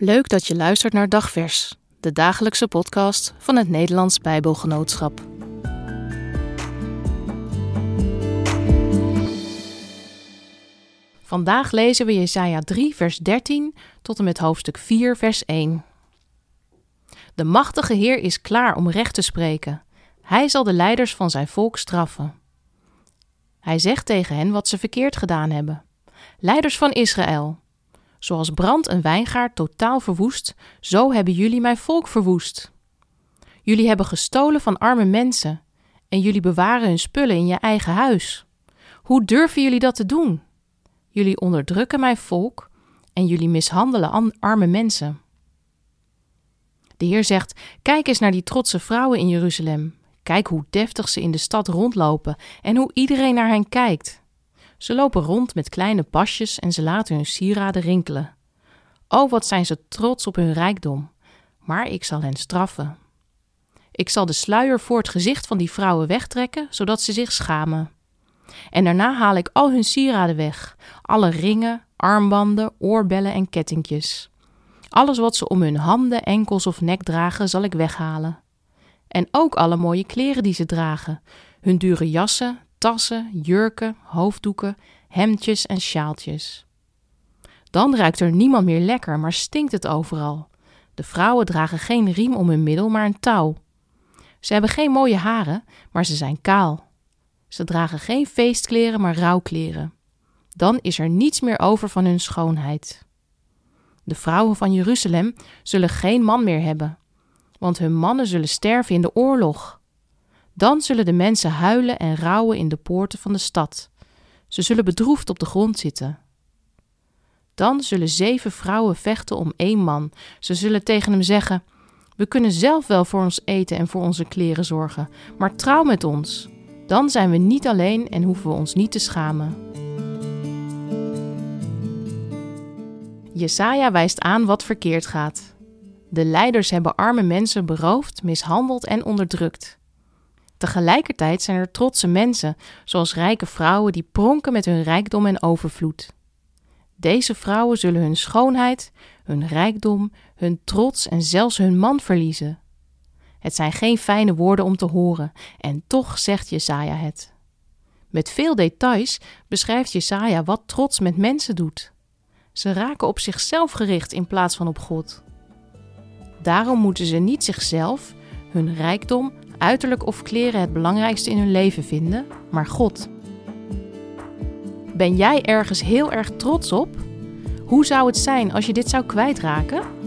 Leuk dat je luistert naar Dagvers, de dagelijkse podcast van het Nederlands Bijbelgenootschap. Vandaag lezen we Jesaja 3 vers 13 tot en met hoofdstuk 4 vers 1. De machtige Heer is klaar om recht te spreken. Hij zal de leiders van zijn volk straffen. Hij zegt tegen hen wat ze verkeerd gedaan hebben. Leiders van Israël, zoals brand een wijngaard totaal verwoest, zo hebben jullie mijn volk verwoest. Jullie hebben gestolen van arme mensen en jullie bewaren hun spullen in je eigen huis. Hoe durven jullie dat te doen? Jullie onderdrukken mijn volk en jullie mishandelen arme mensen. De Heer zegt, kijk eens naar die trotse vrouwen in Jeruzalem. Kijk hoe deftig ze in de stad rondlopen en hoe iedereen naar hen kijkt. Ze lopen rond met kleine pasjes en ze laten hun sieraden rinkelen. O, wat zijn ze trots op hun rijkdom, maar ik zal hen straffen. Ik zal de sluier voor het gezicht van die vrouwen wegtrekken, zodat ze zich schamen. En daarna haal ik al hun sieraden weg, alle ringen, armbanden, oorbellen en kettingjes. Alles wat ze om hun handen, enkels of nek dragen, zal ik weghalen. En ook alle mooie kleren die ze dragen, hun dure jassen, tassen, jurken, hoofddoeken, hemdjes en sjaaltjes. Dan ruikt er niemand meer lekker, maar stinkt het overal. De vrouwen dragen geen riem om hun middel, maar een touw. Ze hebben geen mooie haren, maar ze zijn kaal. Ze dragen geen feestkleren, maar rouwkleren. Dan is er niets meer over van hun schoonheid. De vrouwen van Jeruzalem zullen geen man meer hebben, want hun mannen zullen sterven in de oorlog. Dan zullen de mensen huilen en rouwen in de poorten van de stad. Ze zullen bedroefd op de grond zitten. Dan zullen 7 vrouwen vechten om 1 man. Ze zullen tegen hem zeggen, we kunnen zelf wel voor ons eten en voor onze kleren zorgen, maar trouw met ons. Dan zijn we niet alleen en hoeven we ons niet te schamen. Jesaja wijst aan wat verkeerd gaat. De leiders hebben arme mensen beroofd, mishandeld en onderdrukt. Tegelijkertijd zijn er trotse mensen, zoals rijke vrouwen die pronken met hun rijkdom en overvloed. Deze vrouwen zullen hun schoonheid, hun rijkdom, hun trots en zelfs hun man verliezen. Het zijn geen fijne woorden om te horen, en toch zegt Jesaja het. Met veel details beschrijft Jesaja wat trots met mensen doet. Ze raken op zichzelf gericht in plaats van op God. Daarom moeten ze niet zichzelf, hun rijkdom, uiterlijk of kleren het belangrijkste in hun leven vinden, maar God. Ben jij ergens heel erg trots op? Hoe zou het zijn als je dit zou kwijtraken?